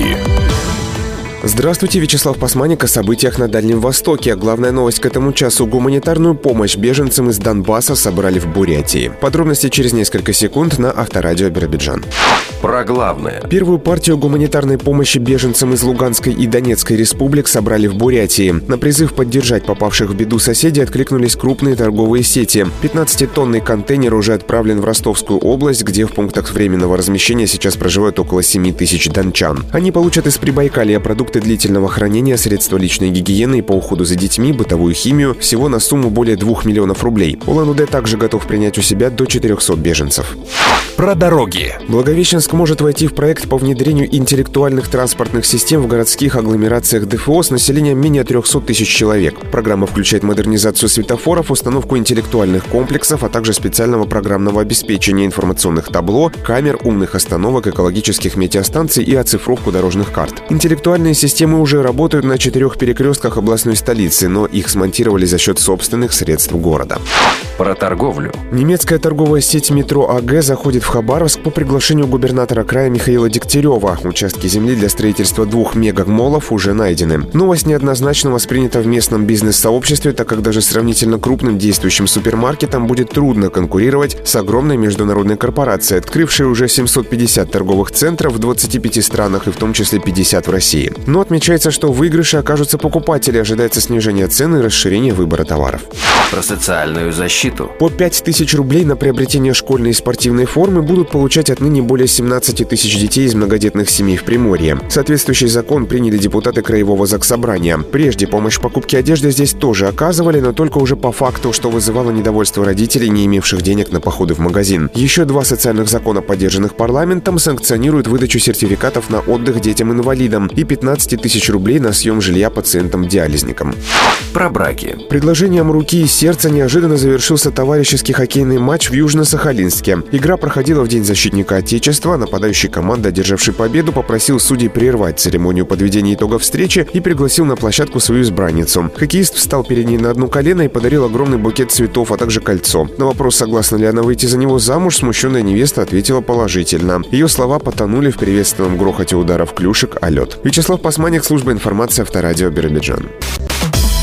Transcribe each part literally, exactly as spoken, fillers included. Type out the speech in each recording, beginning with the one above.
Новости. Здравствуйте, Вячеслав Пасманик о событиях на Дальнем Востоке. Главная новость к этому часу. Гуманитарную помощь беженцам из Донбасса собрали в Бурятии. Подробности через несколько секунд на Авторадио Биробиджан. Про главное. Первую партию гуманитарной помощи беженцам из Луганской и Донецкой республик собрали в Бурятии. На призыв поддержать попавших в беду соседей откликнулись крупные торговые сети. пятнадцатитонный контейнер уже отправлен в Ростовскую область, где в пунктах временного размещения сейчас проживают около семи тысяч дончан. Они получат из Прибайкалья продукты длительного хранения, средства личной гигиены и по уходу за детьми, бытовую химию, всего на сумму более двух миллионов рублей. Улан-Удэ также готов принять у себя до четырехсот беженцев. Про дороги. Благовещенск может войти в проект по внедрению интеллектуальных транспортных систем в городских агломерациях ДФО с населением менее трехсот тысяч человек. Программа включает модернизацию светофоров, установку интеллектуальных комплексов, а также специального программного обеспечения информационных табло, камер, умных остановок, экологических метеостанций и оцифровку дорожных карт. Интеллектуальные системы уже работают на четырех перекрестках областной столицы, но их смонтировали за счет собственных средств города. Про торговлю. Немецкая торговая сеть «Метро АГ» заходит в Хабаровск по приглашению губернатора края Михаила Дегтярева. Участки земли для строительства двух мегамолов уже найдены. Новость неоднозначно воспринята в местном бизнес-сообществе, так как даже сравнительно крупным действующим супермаркетам будет трудно конкурировать с огромной международной корпорацией, открывшей уже семьсот пятьдесят торговых центров в двадцати пяти странах и в том числе пятьдесят в России. Но отмечается, что в выигрыше окажутся покупатели, ожидается снижение цен и расширение выбора товаров. Про социальную защиту. По пять тысяч рублей на приобретение школьной и спортивной формы будут получать отныне более семнадцати тысяч детей из многодетных семей в Приморье. Соответствующий закон приняли депутаты Краевого заксобрания. Прежде помощь в покупке одежды здесь тоже оказывали, но только уже по факту, что вызывало недовольство родителей, не имевших денег на походы в магазин. Еще два социальных закона, поддержанных парламентом, санкционируют выдачу сертификатов на отдых детям-инвалидам и пятнадцати тысяч рублей на съем жилья пациентам-диализникам. Про браки. Предложением руки и сердца неожиданно завершился товарищеский хоккейный матч в Южно-Сахалинске. Игра проходила в День защитника Отечества. Нападающий команды, одержавший победу, попросил судей прервать церемонию подведения итогов встречи и пригласил на площадку свою избранницу. Хоккеист встал перед ней на одно колено и подарил огромный букет цветов, а также кольцо. На вопрос, согласна ли она выйти за него замуж, смущенная невеста ответила положительно. Ее слова потонули в приветственном грохоте ударов клюшек о лед. Вячеслав Пасманик, служба информации Авторадио Биробиджан.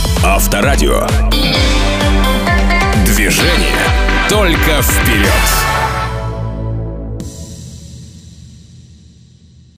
Авторадио. Движение только вперед.